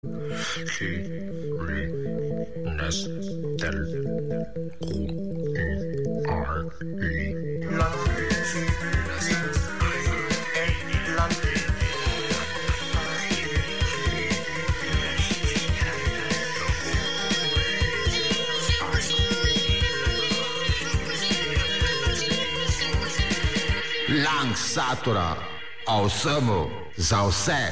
Lang Satura, o vsemu, za vse.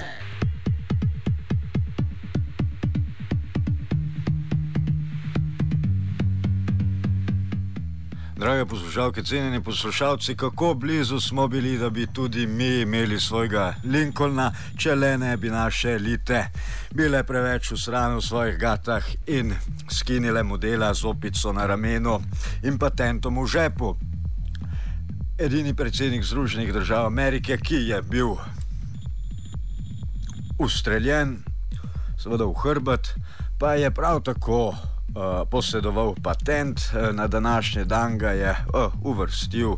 Drage poslušalke, cenjeni poslušalci, kako blizu smo bili, da bi tudi mi imeli svojega Lincolna, če le ne bi naše elite bile preveč usrane v svojih gatah in skinile modela z opico na ramenu in patentom v žepu. Edini predsednik Združenih držav Amerike, ki je bil ustreljen, seveda v hrbet, pa je prav tako posedoval patent. Na današnji dan ga je uvrstil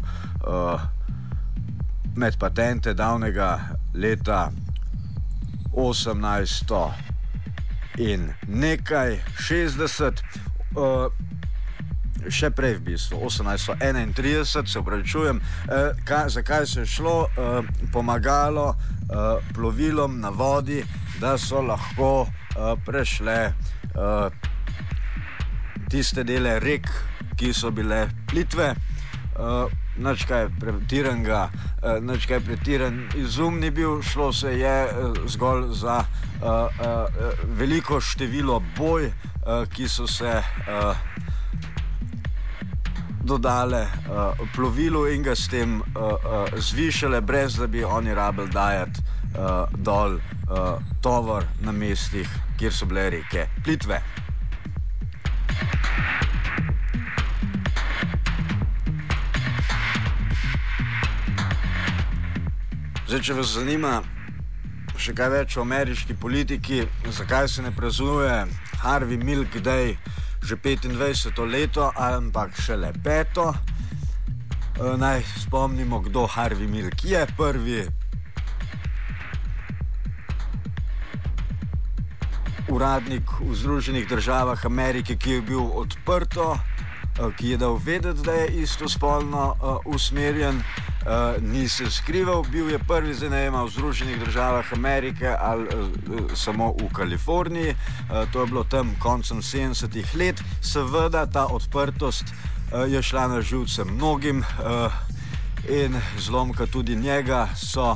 med patente davnega leta 18 in nekaj 60, še prej v bistvu, 1831, se upravičujem. Zakaj se je šlo? Pomagalo plovilom na vodi, da so lahko prešle tiste dele rek, ki so bile plitve. Nič kaj pretiranega, nič kaj pretiran izum ni bil, šlo se je zgolj za veliko število boj, ki so se dodale plovilu in ga s tem zvišale, brez da bi oni rabili dajati dol tovor na mestih, kjer so bile reke plitve. Zdaj, če vas zanima še kaj več o ameriški politiki, zakaj se ne praznuje Harvey Milk Day že 25. leto, ampak šele 5. Naj spomnimo, kdo Harvey Milk je. Prvi uradnik v Združenih državah Amerike, ki je bil odprto, ki je dal vedeti, da je istospolno usmerjen, ni se skrival, bil je prvi, zdaj ne vem, v Združenih državah Amerike ali samo v Kaliforniji. To je bilo tam koncem 70-ih let. Seveda ta odprtost je šla na živce mnogim in zlomka tudi njega so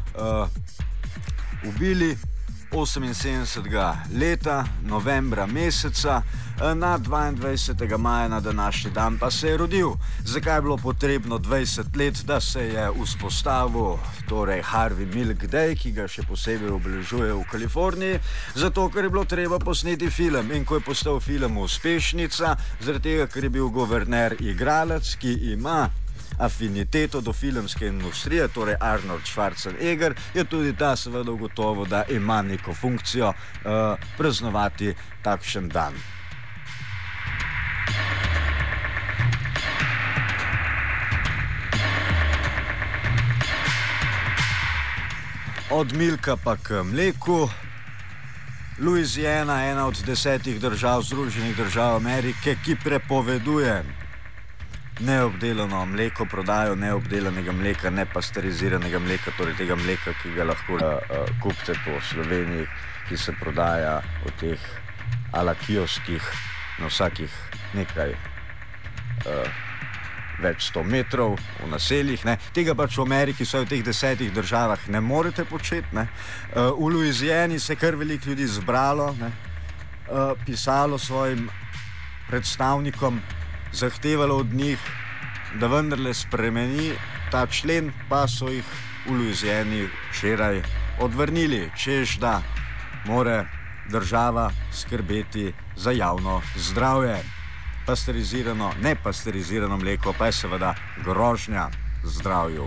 ubili 78. leta, novembra meseca, na 22. maja na današnji dan pa se je rodil. Zakaj je bilo potrebno 20 let, da se je vzpostavil torej Harvey Milk Day, ki ga še posebej obeležuje v Kaliforniji? Zato, ker je bilo treba posneti film, in ko je postal film uspešnica, zaradi tega, ker je bil guverner igralec, ki ima afiniteto do filmske industrije, torej Arnold Schwarzenegger, je tudi ta seveda ugotovil, da ima neko funkcijo praznovati takšen dan. Od milka pa k mleku. Louisiana, ena od 10 držav Združenih držav Amerike, ki prepoveduje neobdelano mleko, prodajo neobdelanega mleka, nepasteriziranega mleka, torej tega mleka, ki ga lahko kupite po Sloveniji, ki se prodaja v teh ala kioskih na vsakih nekaj več 100 metrov v naseljih. Tega pač v Ameriki, v teh 10 državah ne morete početi. V Louisiani se kar veliko ljudi zbralo, pisalo svojim predstavnikom, zahtevalo od njih, da vendarle spremeni ta člen, pa so jih v Louisiani včeraj odvrnili, češ da mora država skrbeti za javno zdravje. Pasterizirano, nepasterizirano mleko pa je seveda grožnja zdravju.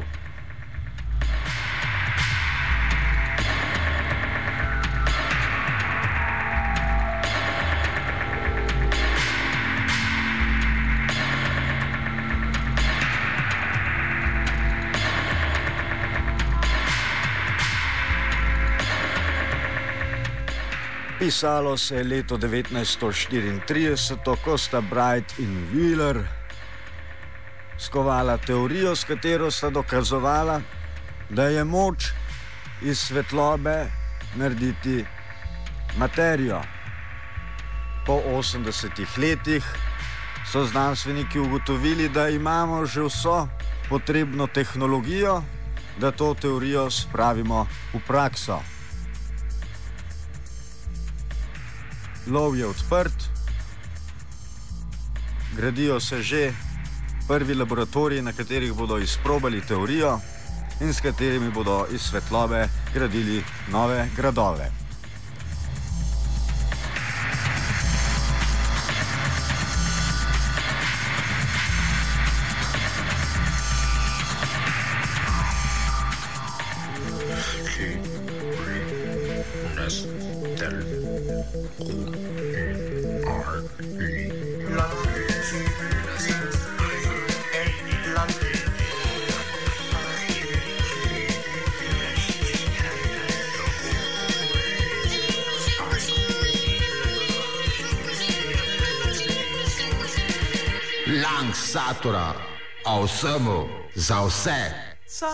Pisalo se je leto 1934, ko sta Bright in Wheeler skovala teorijo, s katero sta dokazovala, da je moč iz svetlobe narediti materijo. Po 80 letih so znanstveniki ugotovili, da imamo že vso potrebno tehnologijo, da to teorijo spravimo v prakso. Lov je odprt, gradijo se že prvi laboratoriji, na katerih bodo izprobali teorijo in s katerimi bodo iz svetlobe gradili nove gradove. Lang Satura, o vsemu, za vse.